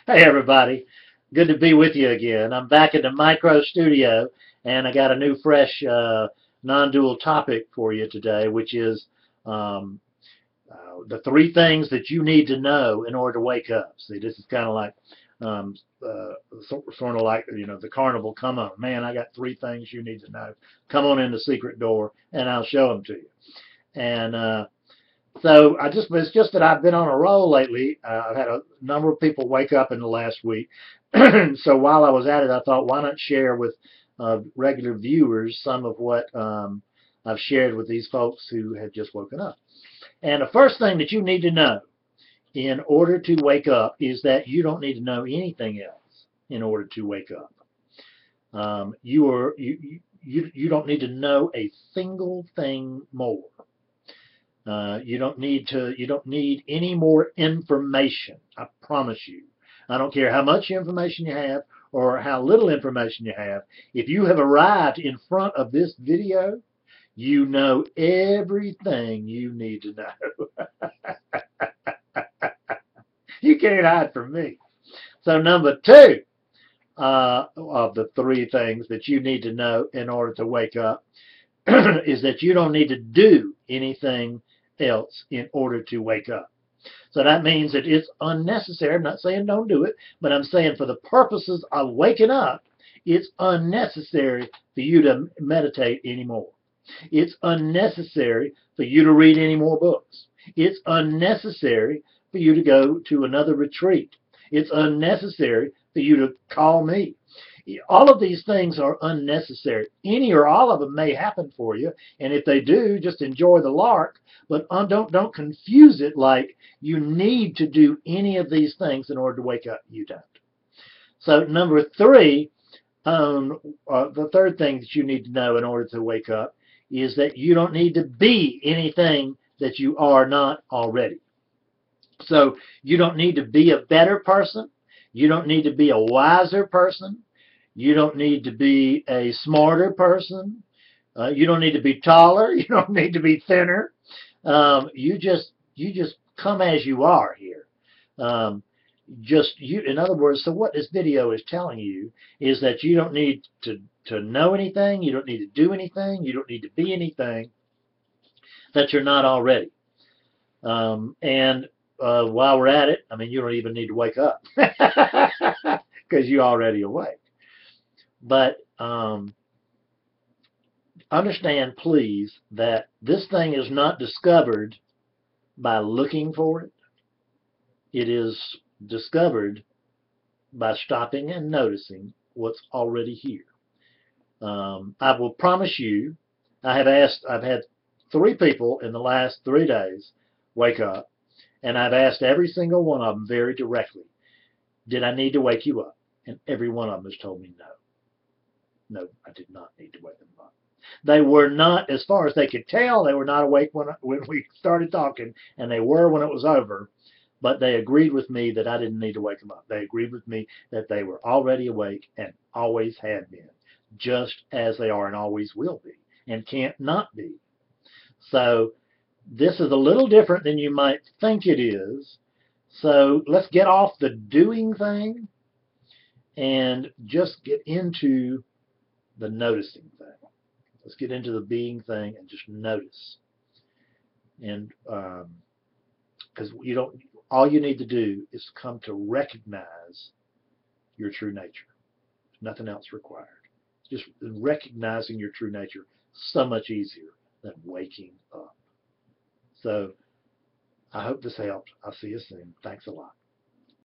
Hey everybody, good to be with you again. I'm back in the micro studio and I got a new fresh non-dual topic for you today, which is um, the three things that you need to know in order to wake up. See, this is kind of like um, uh, sort of like, the carnival. Come on, man, I got three things you need to know. Come on in the secret door and I'll show them to you. And so it's just that I've been on a roll lately. I've had a number of people wake up in the last week. So while I was at it, I thought, why not share with regular viewers some of what I've shared with these folks who have just woken up. And the first thing that you need to know in order to wake up is that you don't need to know anything else in order to wake up. You don't need to know a single thing more. You don't need any more information. I promise you. I don't care how much information you have or how little information you have. If you have arrived in front of this video, you know everything you need to know. You can't hide from me. So number two of the three things that you need to know in order to wake up is that you don't need to do anything else in order to wake up. So that means that it's unnecessary. I'm not saying don't do it, but I'm saying for the purposes of waking up, it's unnecessary for you to meditate anymore. It's unnecessary for you to read any more books. It's unnecessary for you to go to another retreat. It's unnecessary for you to call me. All of these things are unnecessary. Any or all of them may happen for you, and if they do, just enjoy the lark. But don't confuse it like you need to do any of these things in order to wake up. You don't. So number three, the third thing that you need to know in order to wake up is that you don't need to be anything that you are not already. So you don't need to be a better person. You don't need to be a wiser person. You don't need to be a smarter person. You don't need to be taller. You don't need to be thinner. You just come as you are here. Um, in other words, so what this video is telling you is that you don't need to know anything. You don't need to do anything. You don't need to be anything that you're not already. And while we're at it, I mean, you don't even need to wake up because you're already awake. But understand, please, that this thing is not discovered by looking for it. It is discovered by stopping and noticing what's already here. I will promise you, I've had three people in the last 3 days wake up, and I've asked every single one of them very directly, did I need to wake you up? And every one of them has told me no. No, I did not need to wake them up. They were not, as far as they could tell, they were not awake when we started talking, and they were when it was over. But they agreed with me that I didn't need to wake them up. They agreed with me that they were already awake and always had been, just as they are and always will be, and can't not be. So this is a little different than you might think it is. So let's get off the doing thing and just get into the noticing thing. Let's get into the being thing and just notice. And because all you need to do is come to recognize your true nature. There's nothing else required. Just recognizing your true nature so much easier than waking up. So I hope this helped. I'll see you soon. Thanks a lot.